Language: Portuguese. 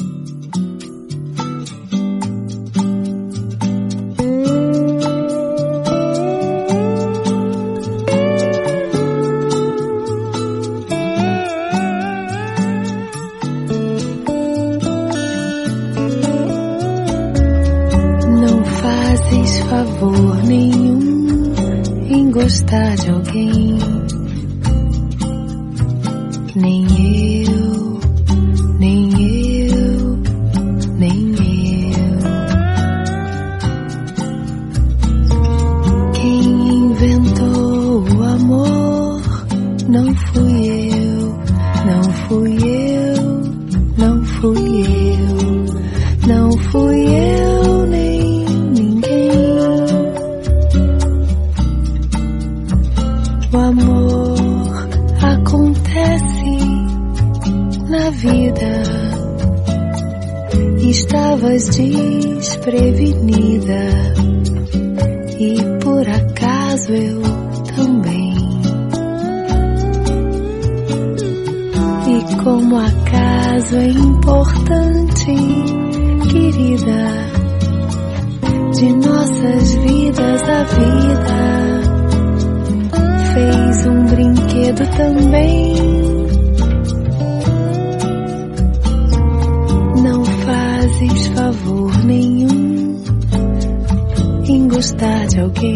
Favor nenhum em gostar de alguém, nem eu, nem eu, nem eu. Quem inventou o amor não fui eu, não fui eu, não fui eu, não fui eu, nem o amor acontece na vida. Estavas desprevenida e por acaso eu também. E como acaso é importante, querida, de nossas vidas a vida fez um brinquedo também. Não fazes favor nenhum em gostar de alguém.